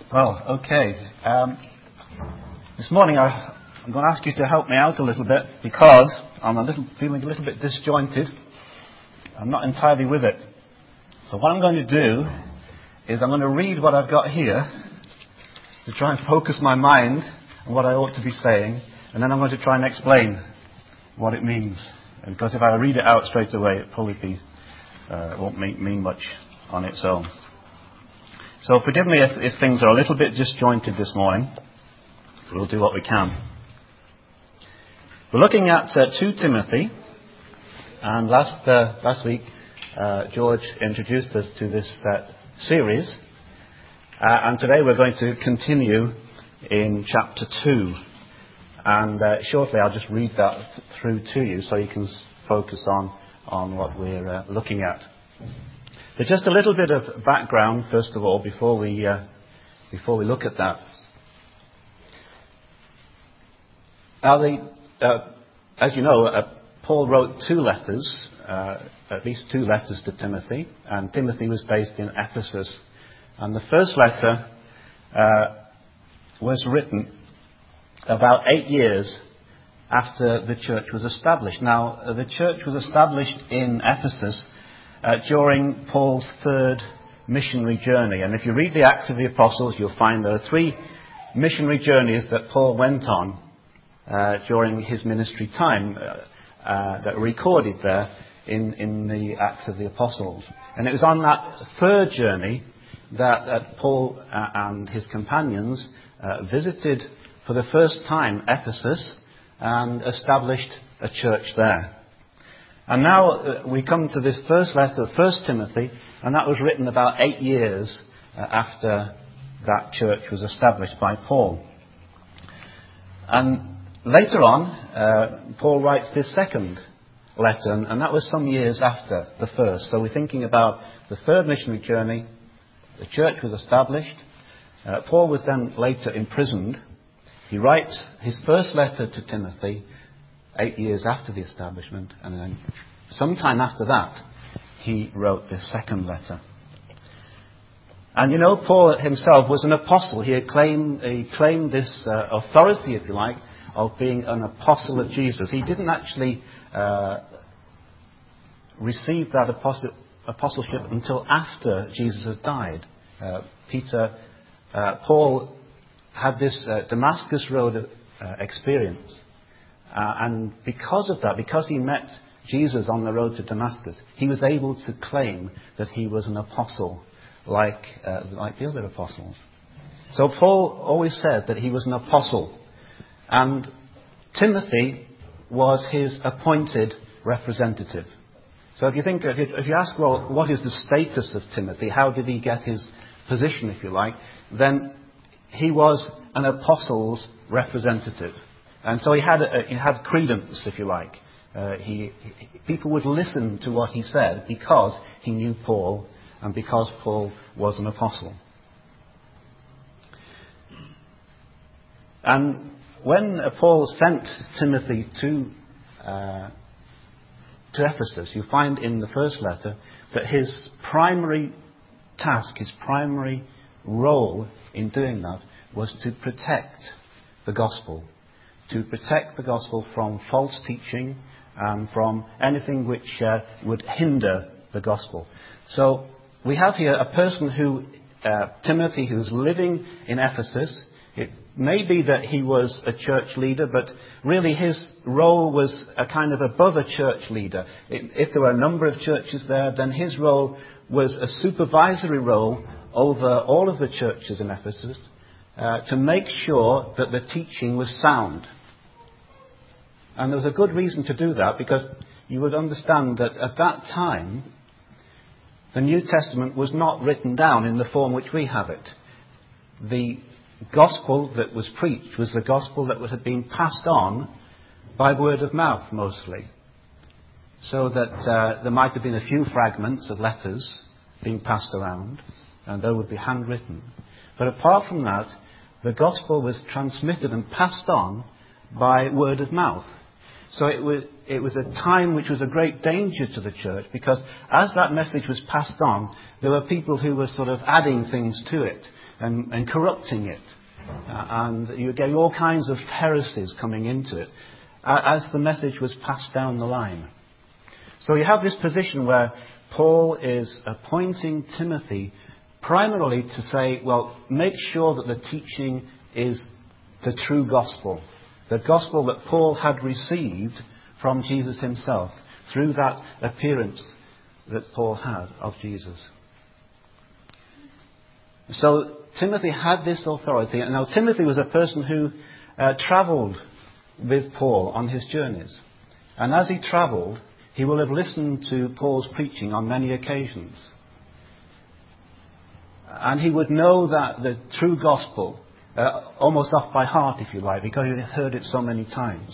Well, okay. This morning I'm going to ask you to help me out a little bit because I'm feeling a little bit disjointed. I'm not entirely with it. So what I'm going to do is I'm going to read what I've got here to try and focus my mind on what I ought to be saying, and then I'm going to try and explain what it means. Because if I read it out straight away, it won't mean much on its own. So forgive me if things are a little bit disjointed this morning. We'll do what we can. We're looking at 2 Timothy, and last week George introduced us to this series, and today we're going to continue in chapter 2. And shortly I'll just read that through to you so you can focus on what we're looking at. But just a little bit of background, first of all, before we look at that. Now, as you know, Paul wrote 2 letters, at least 2 letters to Timothy, and Timothy was based in Ephesus. And the first letter was written about 8 years after the church was established. Now, the church was established in Ephesus during Paul's 3rd missionary journey. And if you read the Acts of the Apostles, you'll find there are 3 missionary journeys that Paul went on during his ministry time that are recorded there in the Acts of the Apostles. And it was on that 3rd journey that Paul and his companions visited for the first time Ephesus and established a church there. And now we come to this first letter, 1 Timothy, and that was written about 8 years after that church was established by Paul. And later on, Paul writes this second letter, and that was some years after the first. So we're thinking about the 3rd missionary journey, the church was established, Paul was then later imprisoned. He writes his first letter to Timothy 8 years after the establishment, and then sometime after that he wrote this second letter. And you know, Paul himself was an apostle. He claimed this authority, if you like, of being an apostle of Jesus. He didn't actually receive that apostleship until after Jesus had died. Paul had this Damascus Road experience. And because of that, because he met Jesus on the road to Damascus, he was able to claim that he was an apostle like the other apostles. So Paul always said that he was an apostle. And Timothy was his appointed representative. So if you ask, well, what is the status of Timothy? How did he get his position, if you like? Then he was an apostle's representative. And so he had credence, if you like. People would listen to what he said because he knew Paul and because Paul was an apostle. And when Paul sent Timothy to Ephesus, you find in the first letter that his primary task, his primary role in doing that was to protect the gospel. To protect the gospel from false teaching and from anything which would hinder the gospel. So we have here a person Timothy, who's living in Ephesus. It may be that he was a church leader, but really his role was a kind of above a church leader. If there were a number of churches there, then his role was a supervisory role over all of the churches in Ephesus to make sure that the teaching was sound. And there was a good reason to do that, because you would understand that at that time, the New Testament was not written down in the form which we have it. The gospel that was preached was the gospel that had been passed on by word of mouth mostly. So that there might have been a few fragments of letters being passed around, and they would be handwritten. But apart from that, the gospel was transmitted and passed on by word of mouth. So it was a time which was a great danger to the church, because as that message was passed on, there were people who were sort of adding things to it. and corrupting it. And you're getting all kinds of heresies coming into it as the message was passed down the line. So you have this position where Paul is appointing Timothy primarily to say, well, make sure that the teaching is the true gospel. The gospel that Paul had received from Jesus himself through that appearance that Paul had of Jesus. So Timothy had this authority. And now Timothy was a person who travelled with Paul on his journeys. And as he travelled, he will have listened to Paul's preaching on many occasions. And he would know that the true gospel, almost off by heart, if you like, because he had heard it so many times.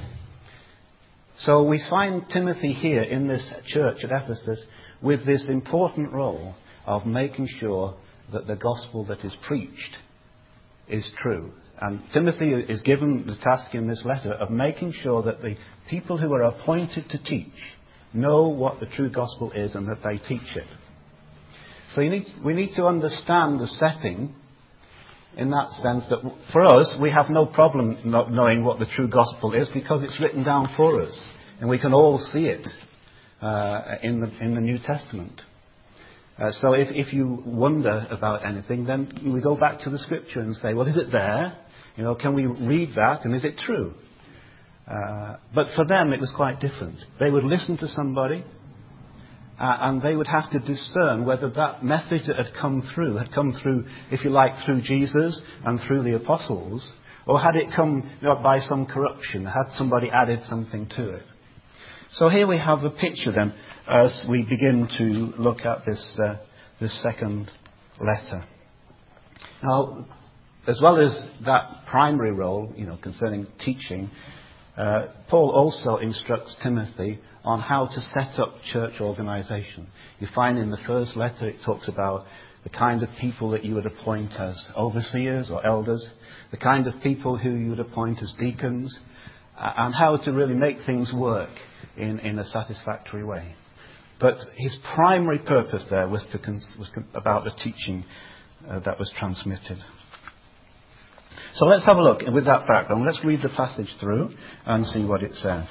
So we find Timothy here in this church at Ephesus with this important role of making sure that the gospel that is preached is true. And Timothy is given the task in this letter of making sure that the people who are appointed to teach know what the true gospel is and that they teach it. So we need to understand the setting in that sense that for us, we have no problem not knowing what the true gospel is because it's written down for us. And we can all see it in the New Testament. So if you wonder about anything, then we go back to the Scripture and say, well, is it there? Can we read that and is it true? But for them it was quite different. They would listen to somebody and they would have to discern whether that message that had come through, if you like, through Jesus and through the apostles, or had it come by some corruption, had somebody added something to it. So here we have a picture then as we begin to look at this second letter. Now, as well as that primary role, concerning teaching, Paul also instructs Timothy on how to set up church organisation. You find in the first letter it talks about the kind of people that you would appoint as overseers or elders, the kind of people who you would appoint as deacons, and how to really make things work in a satisfactory way. But his primary purpose there was about the teaching that was transmitted. So let's have a look with that background. Let's read the passage through and see what it says.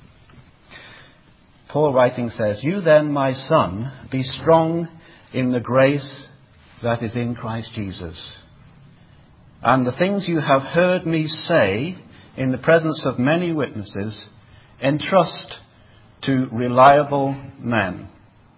Paul writing says, "You then, my son, be strong in the grace that is in Christ Jesus. And the things you have heard me say in the presence of many witnesses, entrust to reliable men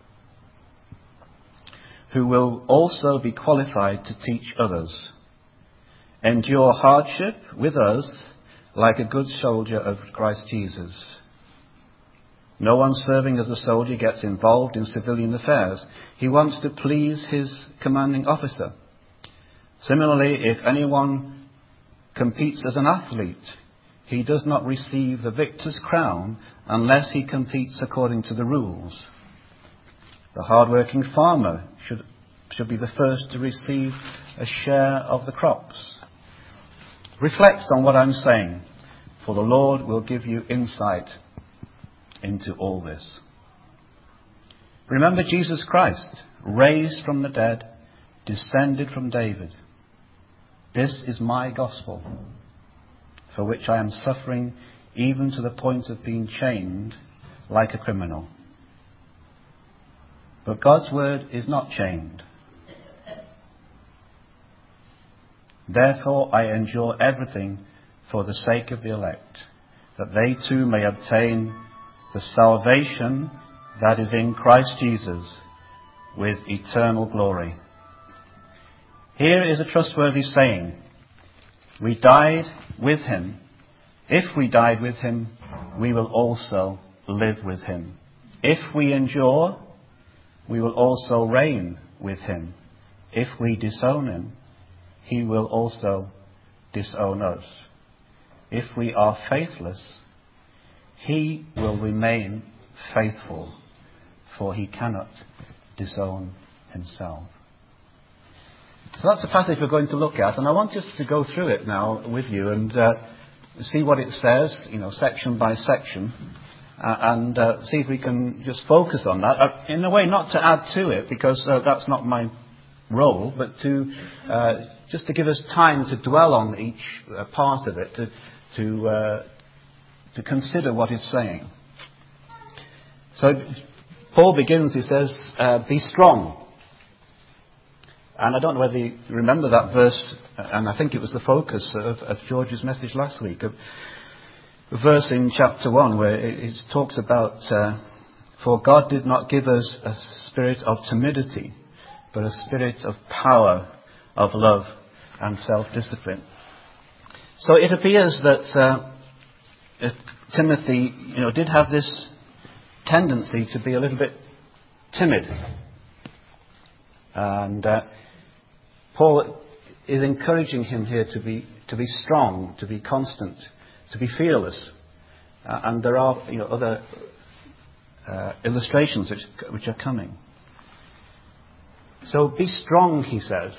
who will also be qualified to teach others. Endure hardship with us like a good soldier of Christ Jesus. No one serving as a soldier gets involved in civilian affairs. He wants to please his commanding officer. Similarly, if anyone competes as an athlete, he does not receive the victor's crown unless he competes according to the rules. The hard-working farmer should be the first to receive a share of the crops. Reflect on what I'm saying, for the Lord will give you insight into all this. Remember Jesus Christ, raised from the dead, descended from David. This is my gospel, for which I am suffering even to the point of being chained like a criminal. But God's word is not chained. Therefore I endure everything for the sake of the elect, that they too may obtain the salvation that is in Christ Jesus with eternal glory. Here is a trustworthy saying. We died with him. If we died with him, we will also live with him. If we endure, we will also reign with him. If we disown him, he will also disown us. If we are faithless, he will remain faithful, for he cannot disown himself. So that's the passage we're going to look at, and I want us to go through it now with you and see what it says, section by section, and see if we can just focus on that. In a way, not to add to it, because that's not my role, but to just to give us time to dwell on each part of it, to consider what it's saying. So Paul begins, he says, be strong. And I don't know whether you remember that verse, and I think it was the focus of George's message last week. A verse in chapter 1 where it talks about, for God did not give us a spirit of timidity, but a spirit of power, of love, and self-discipline. So it appears that Timothy, did have this tendency to be a little bit timid. And Paul is encouraging him here to be strong, to be constant, to be fearless. And there are other illustrations which are coming. So be strong, he says.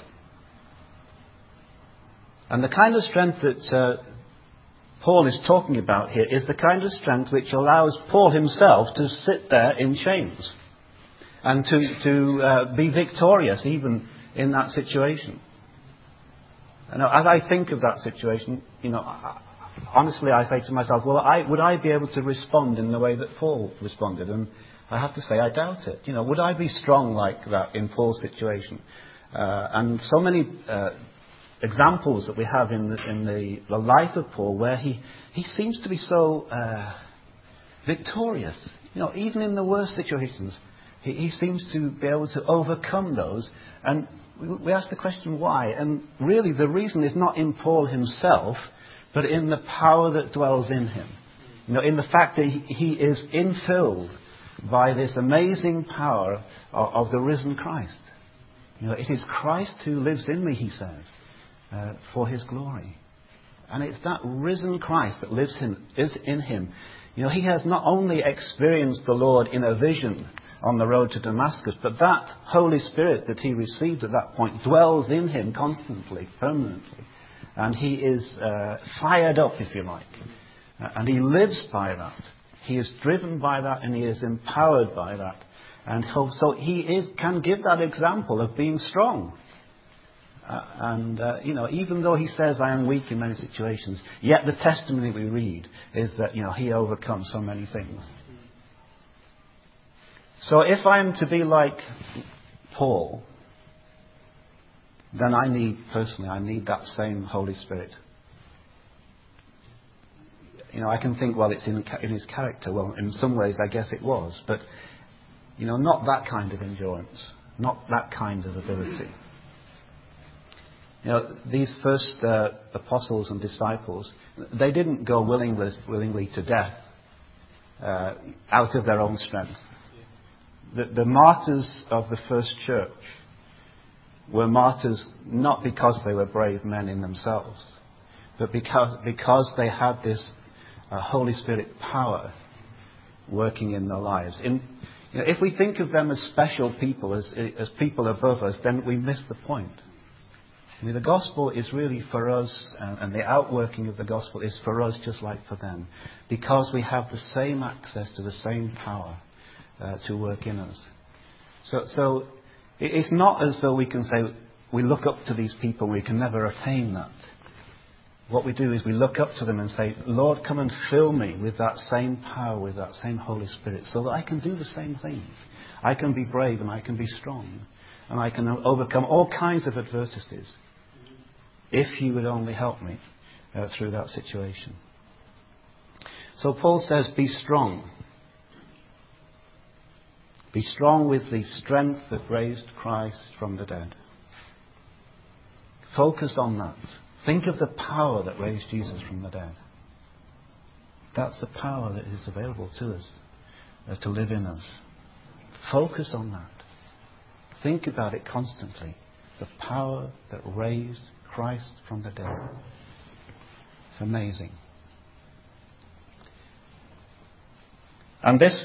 And the kind of strength that Paul is talking about here is the kind of strength which allows Paul himself to sit there in chains and to be victorious even in that situation. And as I think of that situation, honestly I say to myself, well, would I be able to respond in the way that Paul responded? And I have to say I doubt it. Would I be strong like that in Paul's situation? And so many examples that we have in the life of Paul where he seems to be so victorious. Even in the worst situations, he seems to be able to overcome those. And we ask the question why. And really the reason is not in Paul himself, but in the power that dwells in him. In the fact that he is infilled by this amazing power of the risen Christ. It is Christ who lives in me, he says, for his glory. And it's that risen Christ that lives in him. He has not only experienced the Lord in a vision on the road to Damascus, but that Holy Spirit that he received at that point dwells in him constantly, permanently. And he is fired up, if you like. And he lives by that. He is driven by that and he is empowered by that. And so he can give that example of being strong. Even though he says, I am weak in many situations, yet the testimony we read is that, he overcomes so many things. So if I am to be like Paul, then I need that same Holy Spirit. I can think, well, it's in his character. Well, in some ways, I guess it was. But, not that kind of endurance. Not that kind of ability. These first apostles and disciples, they didn't go willingly to death out of their own strength. The martyrs of the first church were martyrs not because they were brave men in themselves, but because they had this Holy Spirit power working in their lives. If we think of them as special people, as people above us, then we miss the point. The gospel is really for us, and the outworking of the gospel is for us just like for them, because we have the same access to the same power to work in us. So it's not as though we can say we look up to these people, we can never attain that. What we do is we look up to them and say, Lord, come and fill me with that same power, with that same Holy Spirit, so that I can do the same things. I can be brave and I can be strong. And I can overcome all kinds of adversities. If you would only help me through that situation. So Paul says, be strong. Be strong with the strength that raised Christ from the dead. Focus on that. Think of the power that raised Jesus from the dead. That's the power that is available to us, to live in us. Focus on that. Think about it constantly. The power that raised Christ from the dead. It's amazing. And this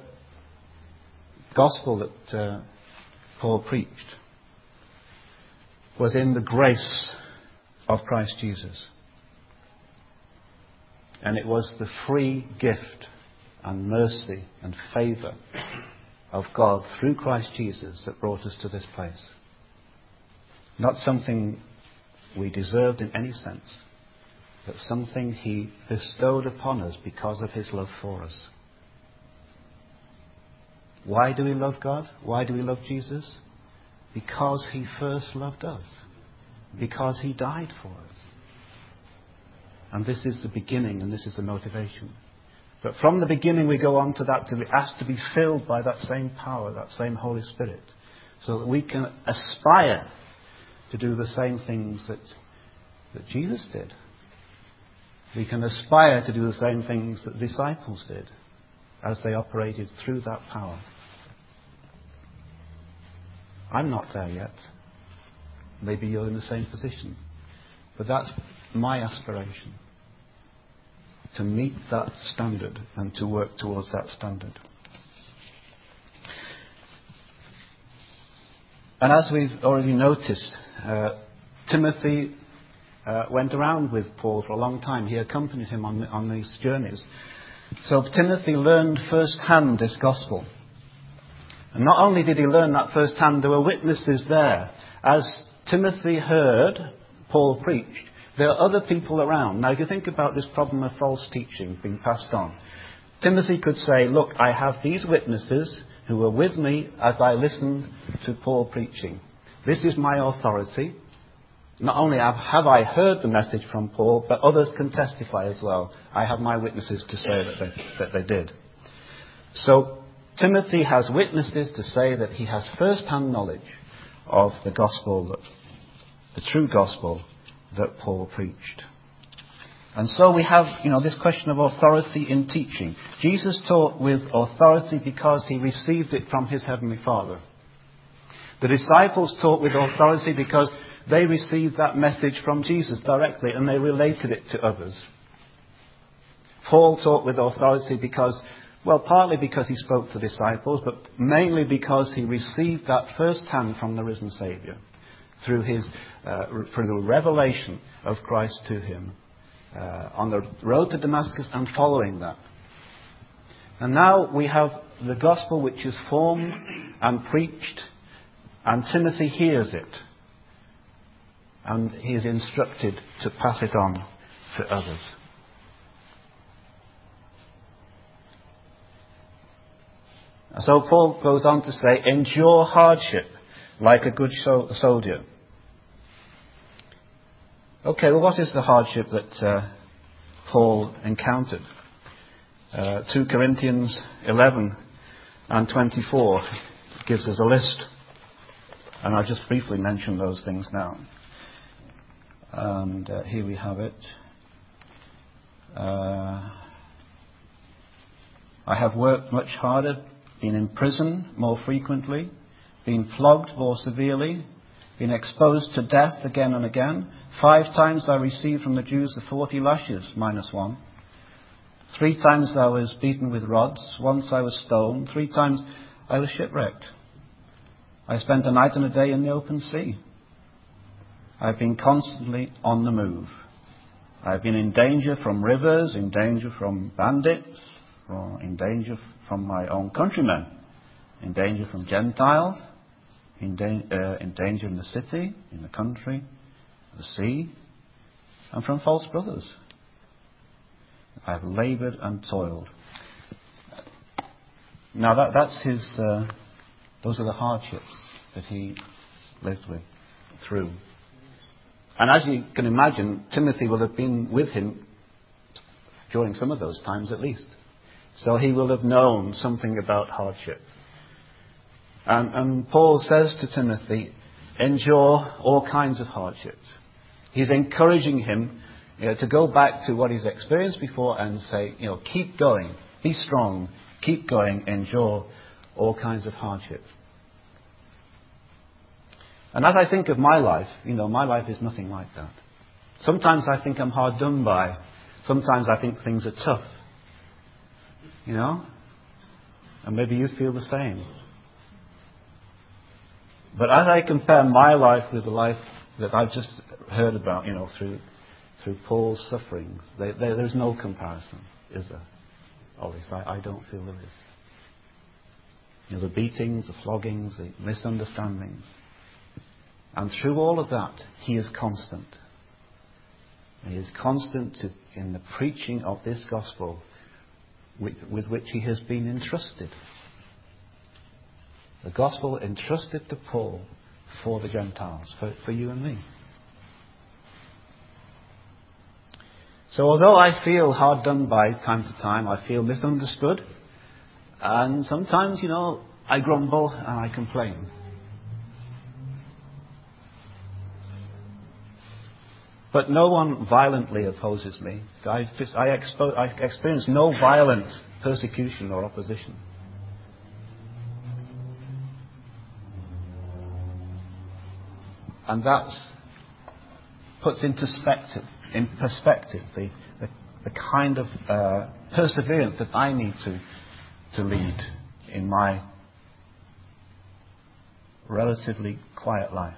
gospel that Paul preached was in the grace of Christ Jesus. And it was the free gift and mercy and favour of God through Christ Jesus that brought us to this place. Not something we deserved in any sense, but something He bestowed upon us because of His love for us. Why do we love God? Why do we love Jesus? Because He first loved us. Because He died for us. And this is the beginning and this is the motivation. But from the beginning we go on to that to be asked to be filled by that same power, that same Holy Spirit, so that we can aspire to do the same things that Jesus did. We can aspire to do the same things that the disciples did as they operated through that power. I'm not there yet. Maybe you're in the same position. But that's my aspiration. To meet that standard and to work towards that standard. And as we've already noticed, Timothy went around with Paul for a long time. He accompanied him on these journeys. So Timothy learned firsthand this gospel. And not only did he learn that firsthand, there were witnesses there. As Timothy heard Paul preached, there are other people around. Now, if you think about this problem of false teaching being passed on, Timothy could say, look, I have these witnesses who were with me as I listened to Paul preaching. This is my authority. Not only have I heard the message from Paul, but others can testify as well. I have my witnesses to say that they did. So Timothy has witnesses to say that he has first-hand knowledge of the gospel, the true gospel that Paul preached. And so we have, this question of authority in teaching. Jesus taught with authority because he received it from his heavenly Father. The disciples taught with authority because they received that message from Jesus directly and they related it to others. Paul taught with authority because, partly because he spoke to disciples, but mainly because he received that first-hand from the risen Saviour through the revelation of Christ to him on the road to Damascus and following that. And now we have the gospel which is formed and preached, and Timothy hears it, and he is instructed to pass it on to others. So Paul goes on to say, endure hardship like a good soldier. Okay, what is the hardship that Paul encountered? 2 Corinthians 11 and 24 gives us a list. And I'll just briefly mention those things now. And here we have it. I have worked much harder, been in prison more frequently, been flogged more severely, been exposed to death again and again. 5 times I received from the Jews the 40 lashes, minus 1. 3 times I was beaten with rods. Once I was stoned. 3 times I was shipwrecked. I spent a night and a day in the open sea. I've been constantly on the move. I've been in danger from rivers, in danger from bandits, in danger from my own countrymen, in danger from Gentiles, in danger in the city, in the country, the sea, and from false brothers. I've laboured and toiled. Now that's his. Those are the hardships that he lived through. And as you can imagine, Timothy will have been with him during some of those times at least. So he will have known something about hardship. And Paul says to Timothy, endure all kinds of hardships. He's encouraging him to go back to what he's experienced before and say, keep going, be strong, keep going, endure all kinds of hardships. And as I think of my life, my life is nothing like that. Sometimes I think I'm hard done by. Sometimes I think things are tough. And maybe you feel the same. But as I compare my life with the life that I've just heard about, through Paul's sufferings, there's no comparison, is there? Or at least I don't feel there is. The beatings, the floggings, the misunderstandings. And through all of that, he is constant. He is constant in the preaching of this gospel with which he has been entrusted. The gospel entrusted to Paul for the Gentiles, for you and me. So although I feel hard done by time to time, I feel misunderstood, and sometimes, I grumble and I complain. But no one violently opposes me. I experience no violent persecution or opposition. And that puts in perspective the kind of perseverance that I need to lead in my relatively quiet life.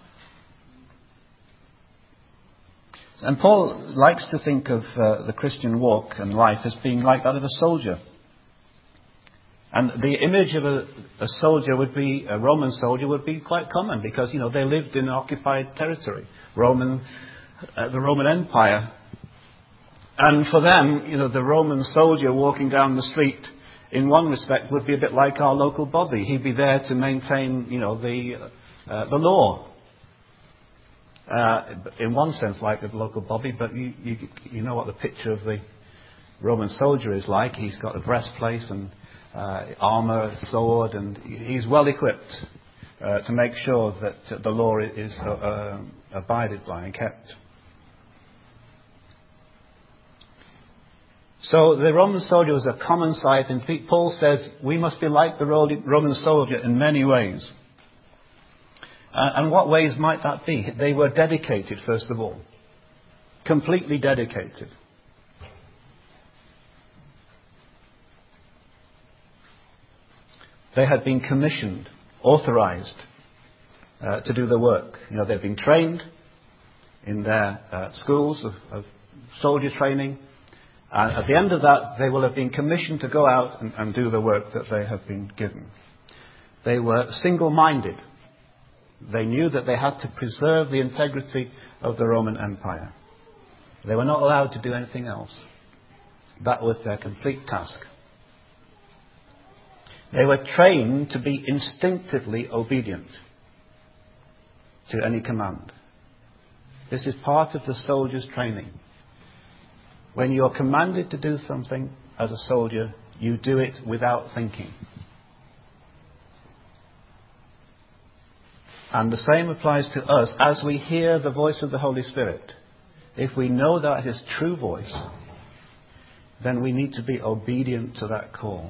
And Paul likes to think of the Christian walk and life as being like that of a soldier. And the image of a Roman soldier would be quite common because, they lived in occupied territory, the Roman Empire. And for them, the Roman soldier walking down the street, in one respect, would be a bit like our local Bobby. He'd be there to maintain, the law. In one sense, like the local Bobby, but you know what the picture of the Roman soldier is like. He's got a breastplate and armour, sword, and he's well equipped to make sure that the law is abided by and kept. So the Roman soldier was a common sight, and Paul says we must be like the Roman soldier in many ways. And what ways might that be? They were dedicated, first of all. Completely dedicated. They had been commissioned, authorized to do the work. They'd been trained in their schools of soldier training. And at the end of that, they will have been commissioned to go out and do the work that they have been given. They were single-minded. They knew that they had to preserve the integrity of the Roman Empire. They were not allowed to do anything else. That was their complete task. They were trained to be instinctively obedient to any command. This is part of the soldier's training. When you're commanded to do something as a soldier, you do it without thinking. And the same applies to us as we hear the voice of the Holy Spirit. If we know that is true voice, then we need to be obedient to that call.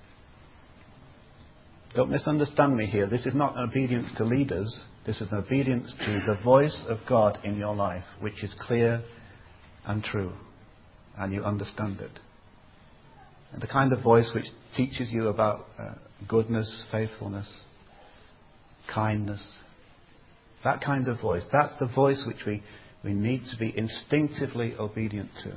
Don't misunderstand me here. This is not an obedience to leaders. This is an obedience to the voice of God in your life, which is clear and true, and you understand it. And the kind of voice which teaches you about goodness, faithfulness, kindness. That kind of voice. That's the voice which we need to be instinctively obedient to.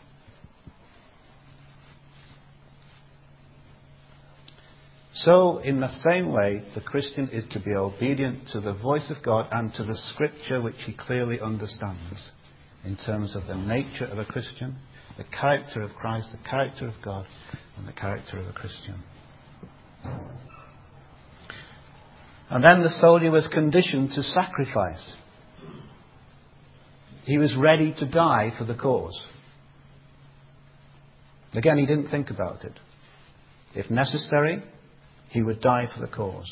So, in the same way, the Christian is to be obedient to the voice of God and to the Scripture which he clearly understands in terms of the nature of a Christian, the character of Christ, the character of God, and the character of a Christian. And then the soldier was conditioned to sacrifice. He was ready to die for the cause. Again, he didn't think about it. If necessary, he would die for the cause.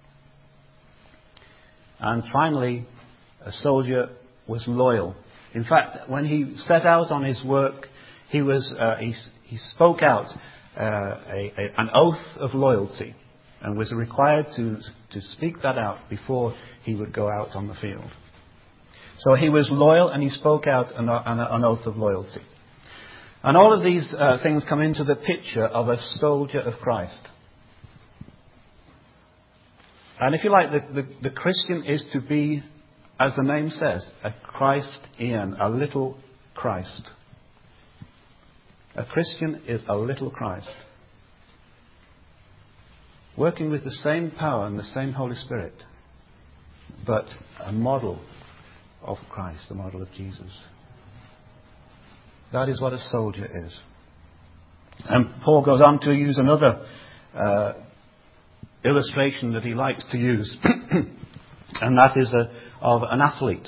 And finally, a soldier was loyal. In fact, when he set out on his work, he spoke out an oath of loyalty, and was required to speak that out before he would go out on the field. So he was loyal, and he spoke out an oath of loyalty. And all of these things come into the picture of a soldier of Christ. And if you like, the Christian is to be, as the name says, a Christian, a little Christ. A Christian is a little Christ, working with the same power and the same Holy Spirit, but a model of Christ, a model of Jesus. That is what a soldier is. And Paul goes on to use another illustration that he likes to use, and that is of an athlete.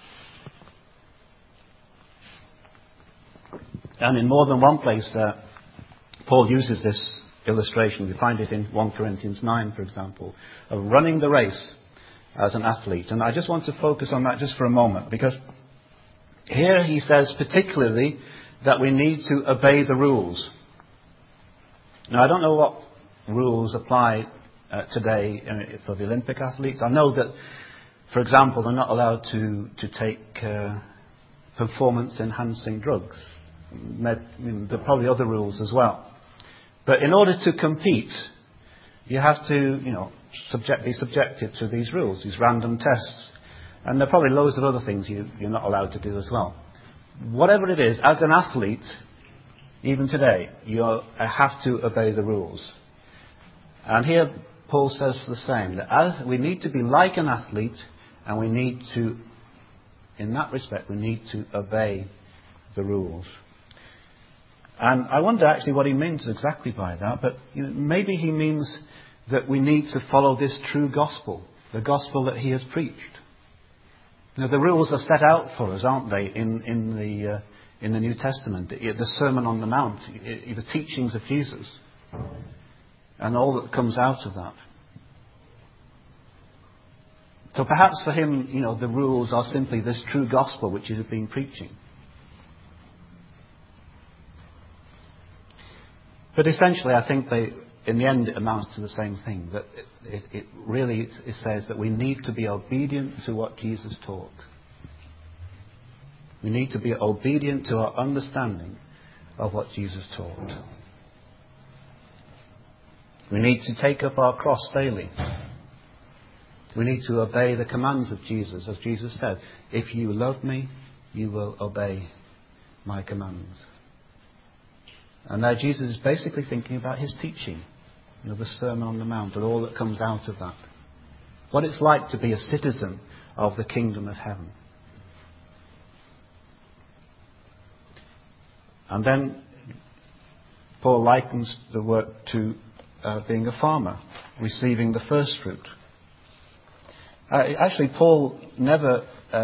And in more than one place, Paul uses this illustration. We find it in 1 Corinthians 9, for example, of running the race as an athlete. And I just want to focus on that just for a moment, because here he says particularly that we need to obey the rules. Now, I don't know what rules apply today for the Olympic athletes. I know that, for example, they're not allowed to take performance-enhancing drugs. There are probably other rules as well. But in order to compete, you have to, be subjected to these rules, these random tests. And there are probably loads of other things you're not allowed to do as well. Whatever it is, as an athlete, even today, you have to obey the rules. And here Paul says the same, that as we need to be like an athlete, and we need to, in that respect, we need to obey the rules. And I wonder actually what he means exactly by that, but maybe he means that we need to follow this true gospel, the gospel that he has preached. The rules are set out for us, aren't they, in the New Testament, the Sermon on the Mount, the teachings of Jesus, and all that comes out of that. So perhaps for him, the rules are simply this true gospel which he has been preaching. But essentially, I think in the end, it amounts to the same thing. That it really says that we need to be obedient to what Jesus taught. We need to be obedient to our understanding of what Jesus taught. We need to take up our cross daily. We need to obey the commands of Jesus, as Jesus said, "If you love me, you will obey my commands." And there Jesus is basically thinking about his teaching, the Sermon on the Mount and all that comes out of that. What it's like to be a citizen of the kingdom of heaven. And then Paul likens the work to being a farmer, receiving the first fruit. Actually, Paul never...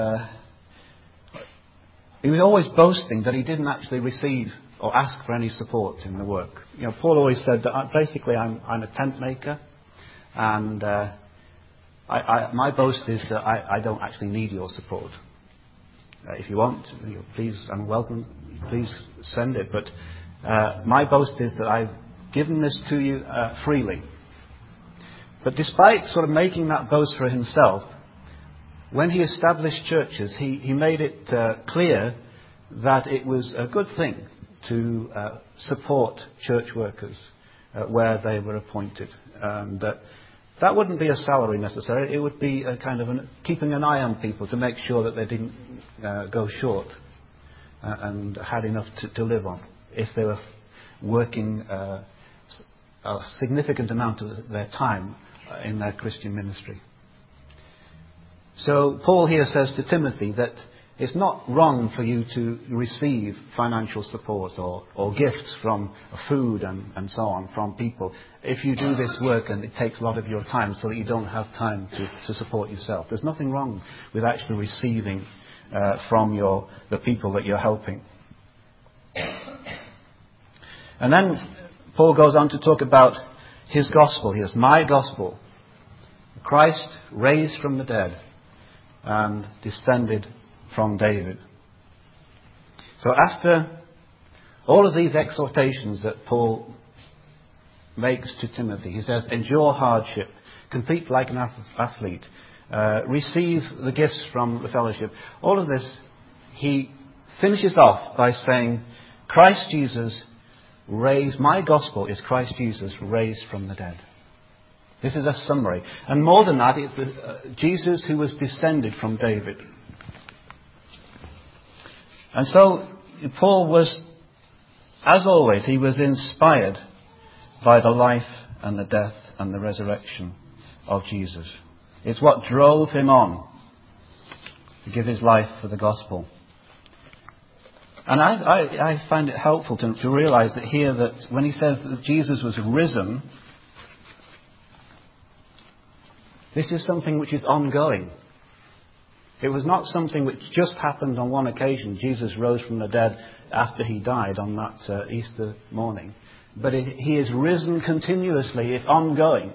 he was always boasting that he didn't actually receive or ask for any support in the work. Paul always said that I'm a tent maker, and my boast is that I don't actually need your support. If you want, please, I'm welcome. Please send it. But my boast is that I've given this to you freely. But despite sort of making that boast for himself, when he established churches, he made it clear that it was a good thing to support church workers where they were appointed. And that wouldn't be a salary necessarily. It would be a kind of keeping an eye on people to make sure that they didn't go short and had enough to live on if they were working a significant amount of their time in their Christian ministry. So Paul here says to Timothy that it's not wrong for you to receive financial support or gifts from food and so on from people if you do this work and it takes a lot of your time so that you don't have time to support yourself. There's nothing wrong with actually receiving from the people that you're helping. And then Paul goes on to talk about his gospel. He has my gospel. Christ raised from the dead and descended from David. So after all of these exhortations that Paul makes to Timothy, he says, endure hardship, compete like an athlete, receive the gifts from the fellowship. All of this, he finishes off by saying, Christ Jesus raised, my gospel is Christ Jesus raised from the dead. This is a summary. And more than that, it's Jesus who was descended from David. And so Paul was, as always, he was inspired by the life and the death and the resurrection of Jesus. It's what drove him on to give his life for the gospel. And I find it helpful to realize that here, that when he says that Jesus was risen, this is something which is ongoing. It was not something which just happened on one occasion. Jesus rose from the dead after he died on that Easter morning. But he is risen continuously. It's ongoing.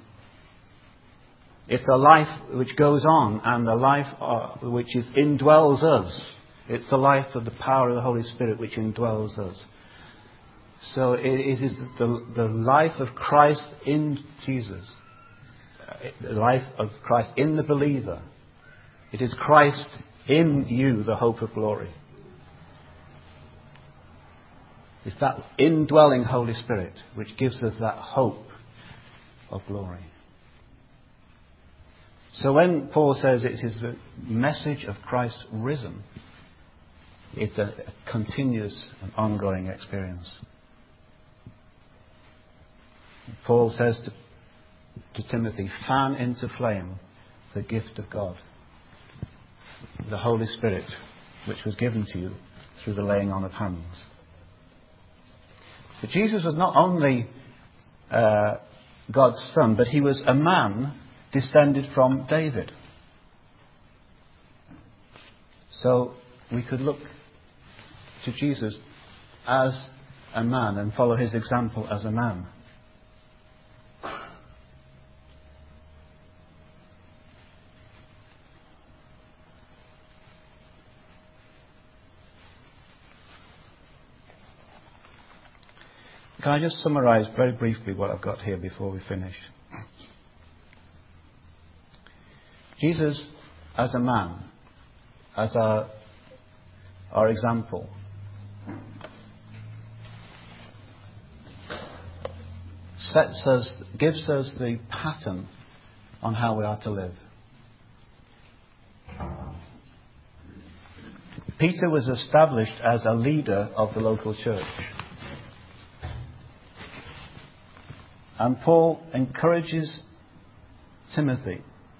It's a life which goes on, and a life which indwells us. It's the life of the power of the Holy Spirit which indwells us. So it is the life of Christ in Jesus. The life of Christ in the believer. It is Christ in you, the hope of glory. It's that indwelling Holy Spirit which gives us that hope of glory. So when Paul says it is the message of Christ risen, it's a continuous and ongoing experience. Paul says to Timothy, fan into flame the gift of God, the Holy Spirit, which was given to you through the laying on of hands. But Jesus was not only God's Son, but he was a man descended from David. So we could look to Jesus as a man and follow his example as a man. Can I just summarize very briefly what I've got here before we finish? Jesus, as a man, as our example, gives us the pattern on how we are to live. Peter was established as a leader of the local church. And Paul encourages Timothy.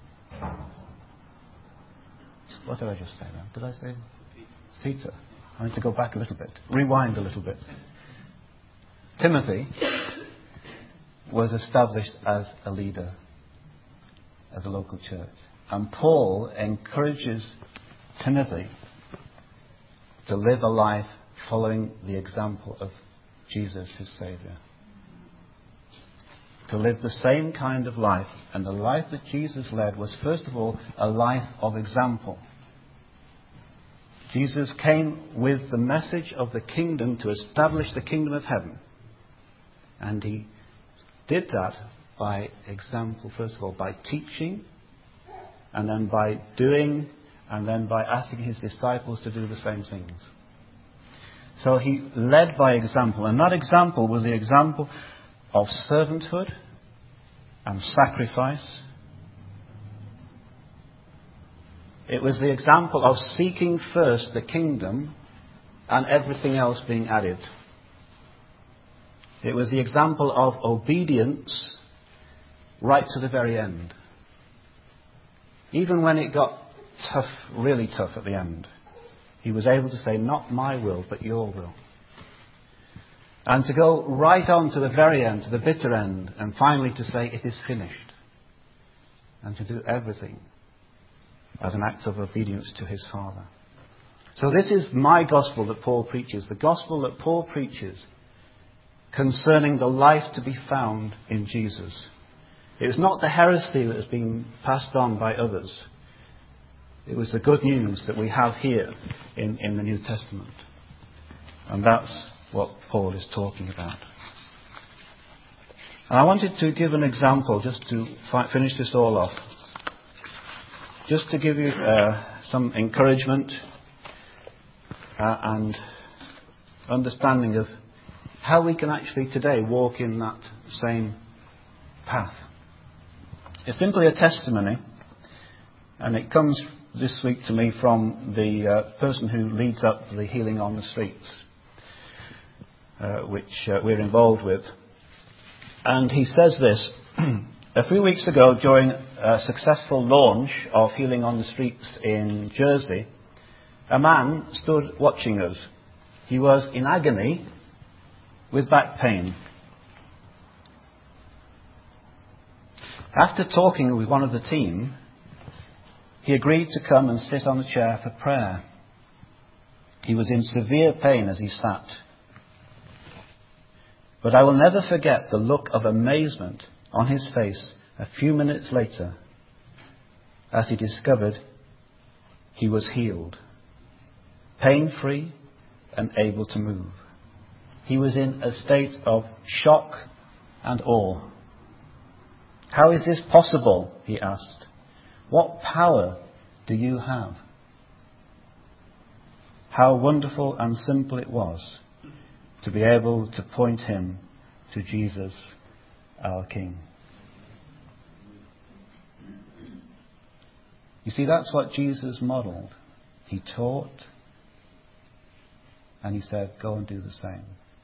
What did I just say now? Did I say Peter? I need to go back a little bit. Rewind a little bit. Timothy was established as a leader of the local church. And Paul encourages Timothy to live a life following the example of Jesus, his Saviour. To live the same kind of life. And the life that Jesus led was, first of all, a life of example. Jesus came with the message of the kingdom to establish the kingdom of heaven. And he did that by example, first of all, by teaching, and then by doing, and then by asking his disciples to do the same things. So he led by example. And that example was the example of servanthood and sacrifice. It was the example of seeking first the kingdom and everything else being added. It was the example of obedience right to the very end. Even when it got tough, really tough at the end, he was able to say, not my will, but your will. And to go right on to the very end, to the bitter end, and finally to say, it is finished. And to do everything as an act of obedience to his Father. So this is my gospel that Paul preaches. The gospel that Paul preaches concerning the life to be found in Jesus. It was not the heresy that has been passed on by others. It was the good news that we have here in the New Testament. And that's what Paul is talking about. And I wanted to give an example just to finish this all off. Just to give you some encouragement and understanding of how we can actually today walk in that same path. It's simply a testimony, and it comes this week to me from the person who leads up the Healing on the Streets, which we're involved with. And he says this, A few weeks ago, during a successful launch of Healing on the Streets in Jersey, a man stood watching us. He was in agony with back pain. After talking with one of the team, he agreed to come and sit on a chair for prayer. He was in severe pain as he sat. But I will never forget the look of amazement on his face a few minutes later as he discovered he was healed, pain-free and able to move. He was in a state of shock and awe. "How is this possible?" he asked. "What power do you have?" How wonderful and simple it was to be able to point him to Jesus, our King. You see, that's what Jesus modelled. He taught, and he said, go and do the same.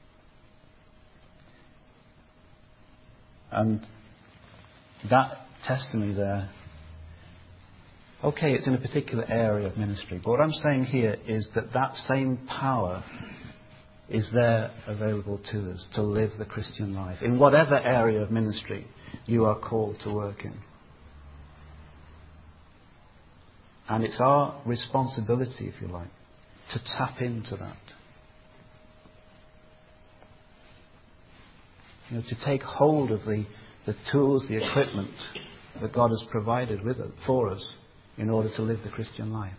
And that testimony there, okay, it's in a particular area of ministry, but what I'm saying here is that that same power is there available to us to live the Christian life in whatever area of ministry you are called to work in. And it's our responsibility, if you like, to tap into that. You know, to take hold of the tools, the equipment that God has provided for us in order to live the Christian life.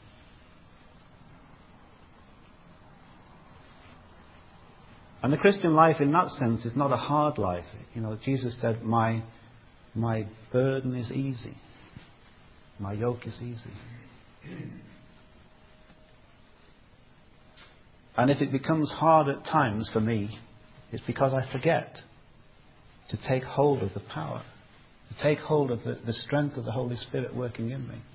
And the Christian life in that sense is not a hard life. You know, Jesus said, my burden is easy. My yoke is easy. And if it becomes hard at times for me, it's because I forget to take hold of the power, to take hold of the strength of the Holy Spirit working in me.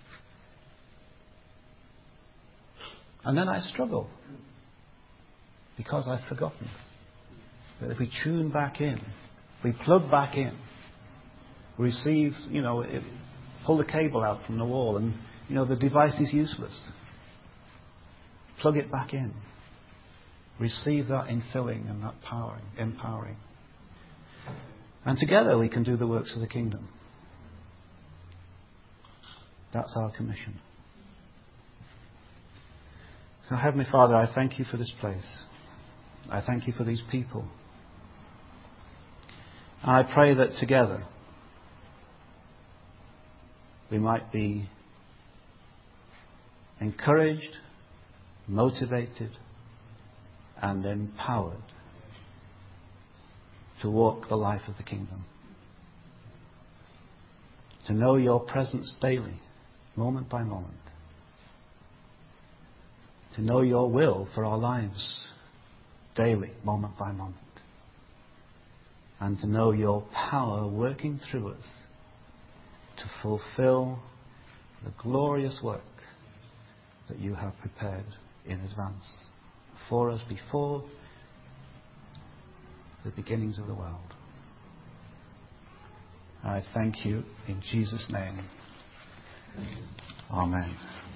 And then I struggle because I've forgotten. But if we tune back in, we plug back in, receive, pull the cable out from the wall and, the device is useless. Plug it back in. Receive that infilling and that empowering. And together we can do the works of the kingdom. That's our commission. So, Heavenly Father, I thank you for this place. I thank you for these people. And I pray that together we might be encouraged, motivated, and empowered to walk the life of the kingdom. To know your presence daily, moment by moment. To know your will for our lives daily, moment by moment. And to know your power working through us to fulfill the glorious work that you have prepared in advance for us before the beginnings of the world. I thank you in Jesus' name. Amen.